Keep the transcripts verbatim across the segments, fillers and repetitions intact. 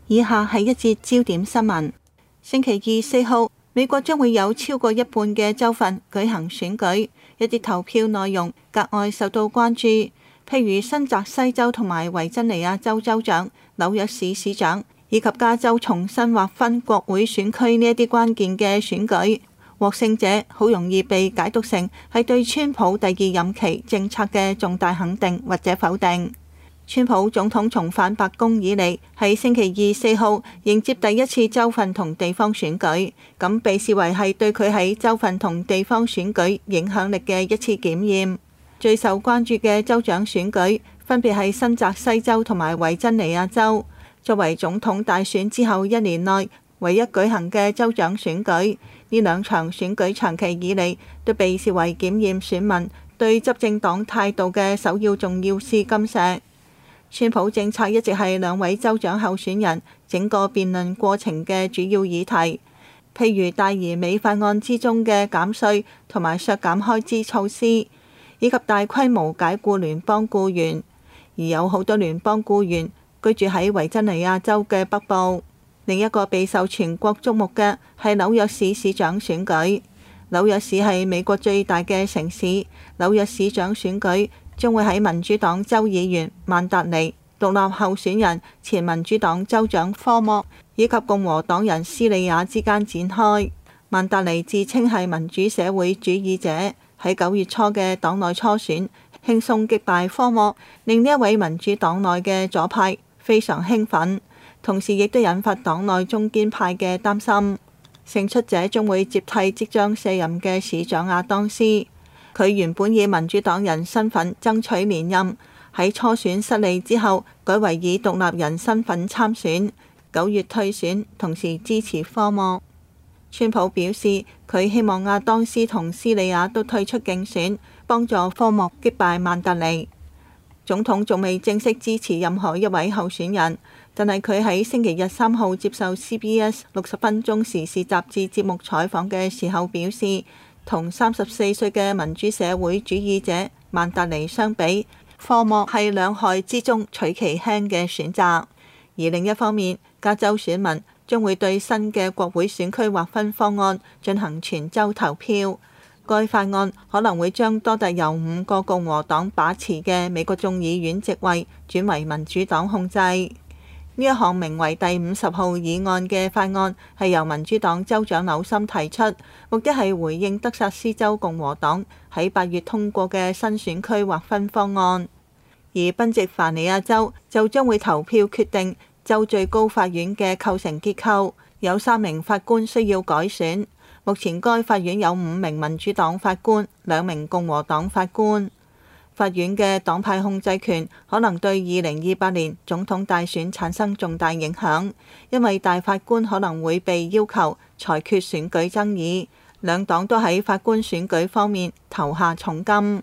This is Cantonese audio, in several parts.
以下係一節焦點新聞。星期二四號，美國將會有超過一半嘅州份舉行選舉，一啲投票內容格外受到關注，譬如新澤西州同埋維珍尼亞州州長、紐約市市長以及加州重新劃分國會選區呢一啲關鍵嘅選舉。獲勝者好容易被解讀成係對川普第二任期政策嘅重大肯定或者否定。川普總統重返白宮以嚟，喺星期二四號迎接第一次州份同地方選舉，咁被視為係對佢喺州份同地方選舉影響力嘅一次檢驗。最受關注嘅州長選舉分別係新澤西州同埋維珍尼亞州，作為總統大選之後一年內唯一舉行嘅州長選舉，呢兩場選舉長期以嚟都被視為檢驗選民對執政黨態度嘅首要重要試金石。川普政策一直係兩位州長候選人整個辯論過程嘅主要議題，譬如大而美法案之中嘅減稅同埋削減開支措施，以及大規模解僱聯邦僱員，而有好多聯邦僱員居住喺維珍尼亞州嘅北部。另一個備受全國矚目嘅係紐約市市長選舉。紐約市係美國最大嘅城市，紐約市長選舉將會喺民主黨州議員曼達尼、獨立候選人前民主黨州長科莫以及共和黨人斯里亞之間展開。曼達尼自稱係民主社會主義者，喺九月初嘅黨內初選輕鬆擊敗科莫，令呢一位民主黨內嘅左派非常興奮，同時亦都引發黨內中堅派嘅擔心。勝出者將會接替即將卸任嘅市長亞當斯。佢原本以民主黨人身份爭取連任，喺初選失利之後，改為以獨立人身份參選，九月退選，同時支持科莫。川普表示，佢希望亞當斯同斯里亞都退出競選，幫助科莫擊敗曼達尼。總統仲未正式支持任何一位候選人，但係佢喺星期日三號接受 C B S 六十分鐘時事雜誌節目採訪嘅時候表示，同三十四歲嘅民主社會主義者曼達尼相比，科莫係兩害之中取其輕嘅選擇。而另一方面，加州選民將會對新嘅國會選區劃分方案進行全州投票。該法案可能會將多達由五個共和黨把持嘅美國眾議院席位轉為民主黨控制。呢一項名為第五十號議案嘅法案係由民主黨州長紐森提出，目的係回應德薩斯州共和黨喺八月通過嘅新選區劃分方案。而賓夕凡尼亞州就將會投票決定州最高法院嘅構成結構，有三名法官需要改選。目前該法院有五名民主黨法官，兩名共和黨法官。法院嘅黨派控制權可能對二零二八年總統大選產生重大影響，因為大法官可能會被要求裁決選舉爭議。兩黨都喺法官選舉方面投下重金。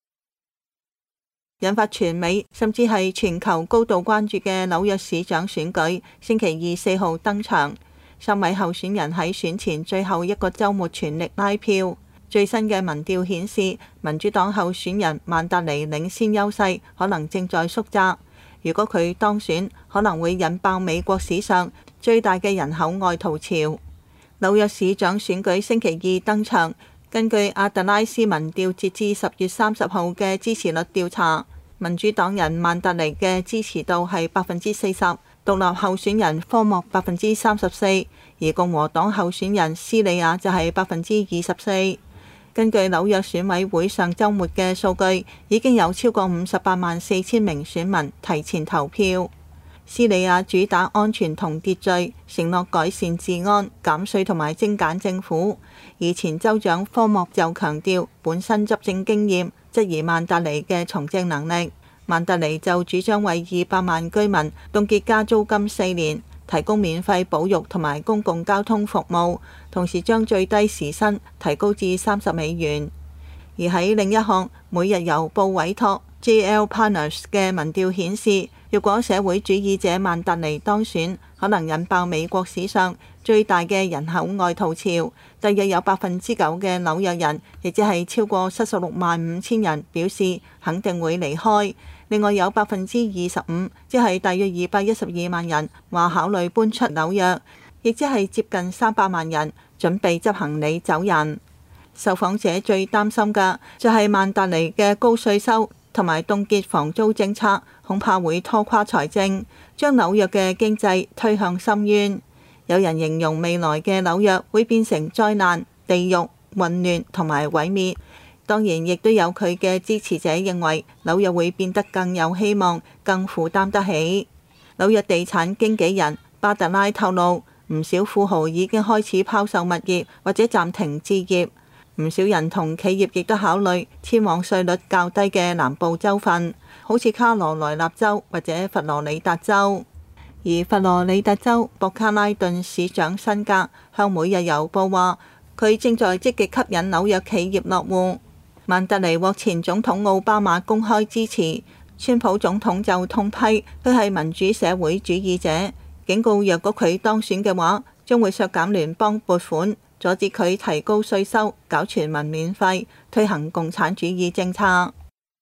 引發全美甚至係全球高度關注嘅紐約市長選舉，星期二四號登場。三位候選人喺選前最後一個週末全力拉票。最新嘅民調顯示，民主黨候選人曼達尼領先優勢可能正在縮窄。如果佢當選，可能會引爆美國史上最大嘅人口外逃潮。紐約市長選舉星期二登場，根據阿特拉斯民調截至十月三十號嘅支持率調查，民主黨人曼達尼嘅支持度係百分之四十，獨立候選人科莫百分之三十四，而共和黨候選人斯里亞就係百分之二十四。根據紐約選委會上週末嘅數據，已經有超過五十八萬四千名選民提前投票。斯里亞主打安全同秩序，承諾改善治安、減稅同埋精簡政府。而前州長科莫就強調本身執政經驗，質疑曼達尼嘅從政能力。曼達尼就主張為二百萬居民凍結加租金四年，提供免費保育同埋公共交通服務，同時將最低時薪提高至三十美元。而喺另一項每日郵報委託 J L Partners 嘅民調顯示，若果社會主義者曼達尼當選，可能引爆美國史上最大嘅人口外逃潮。大約有百分之九嘅紐約人，亦即係超過七十六萬五千人表示肯定會離開。 另外有百分之二十五，即係大約二百一十二萬人話考慮搬出紐約，亦即係接近三百萬人準備執行李走人。受訪者最擔心嘅就係曼達尼嘅高稅收同埋凍結房租政策，恐怕會拖垮財政，將紐約嘅經濟推向深淵。有人形容未來嘅紐約會變成災難、地獄、混亂同埋毀滅。當然，亦都有佢嘅支持者認為紐約會變得更有希望、更負擔得起。紐約地產經紀人巴特拉透露，唔少富豪已經開始拋售物業或者暫停置業。唔少人同企業亦都考慮遷往稅率較低嘅南部州份，好似卡羅來納州或者佛羅里達州。而佛羅里達州博卡拉頓市長辛格向每日郵報話，佢正在積極吸引紐約企業落戶。曼特尼獲前總統奧巴馬公開支持，川普總統就痛批佢係民主社會主義者，警告若果佢當選嘅話，將會削減聯邦撥款，阻止佢提高稅收，搞全民免費，推行共產主義政策。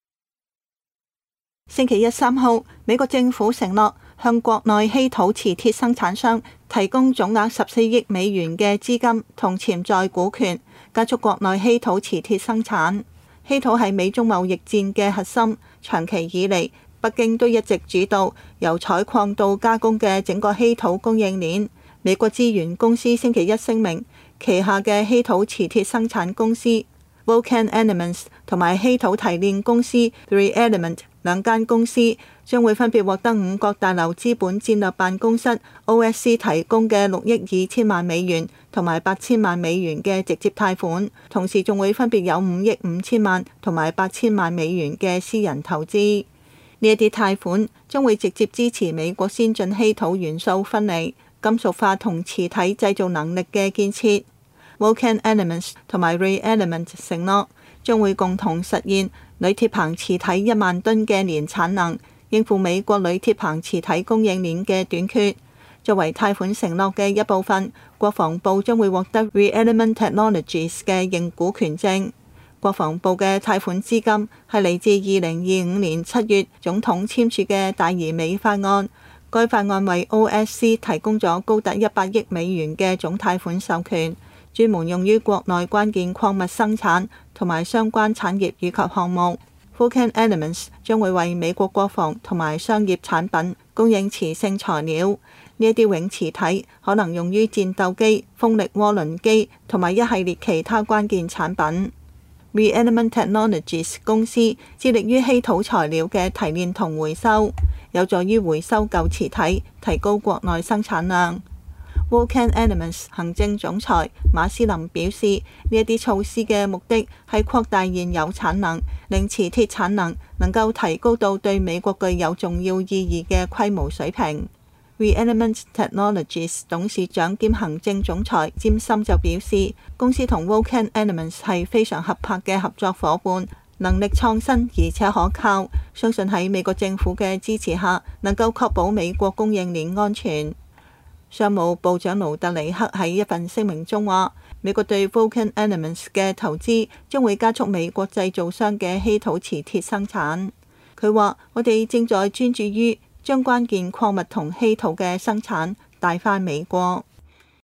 星期一三號，美國政府承諾向國內稀土磁鐵生產商提供總額十四億美元嘅資金同潛在股權，加速國內稀土磁鐵生產。稀土係美中貿易戰嘅核心，長期以嚟，北京都一直主導由採礦到加工嘅整個稀土供應鏈。美國資源公司星期一聲明，旗下嘅稀土磁鐵生產公司 Vulcan Elements 同埋稀土提煉公司 Three Element 兩間公司將會分別獲得五角大樓資本戰略辦公室 O S C 提供嘅六億二千萬美元同埋八千萬美元嘅直接貸款，同時仲會分別有五億五千萬同埋八千萬美元嘅私人投資。呢一啲貸款將會直接支持美國先進稀土元素分離、金屬化同磁體製造能力嘅建設。Vulcan Elements 同埋 Ray Element 承諾將會共同實現鋁鐵硼磁體一萬噸嘅年產能，應付美國鋁鐵硼磁體供應鏈嘅短缺。作為貸款承諾嘅一部分，國防部將會獲得 Ray Element Technologies 嘅認股權證。國防部嘅貸款資金係嚟自二零二五年七月總統簽署嘅大而美法案。該法案為 O S C 提供咗高達一百億美元嘅總貸款授權，專門用於國內關鍵礦物生產同埋相關產業以及項目。Vulcan Elements 將會為美國國防同埋商業產品供應磁性材料，呢一啲永磁體可能用於戰鬥機、風力渦輪機同埋一系列其他關鍵產品。Ray Element Technologies 公司致力於稀土材料嘅提煉同回收，有助於回收舊磁體，提高國內生產量。Vulcan Elements 行政總裁馬斯林表示，呢一啲措施嘅目的係擴大現有產能，令磁鐵產能能夠提高到對美國具有重要意義嘅規模水平。Ray Element Technologies 董事長兼行政總裁詹森就表示，公司同 Vulcan Elements 係非常合拍嘅合作夥伴，能力創新而且可靠，相信喺美國政府嘅支持下，能夠確保美國供應鏈安全。商務部長盧特尼克喺一份聲明中話，美國對 Vulcan Elements 嘅投資將會加速美國製造商嘅稀土磁鐵生產。佢話：我哋正在專注於將關鍵礦物同稀土嘅生產帶返美國。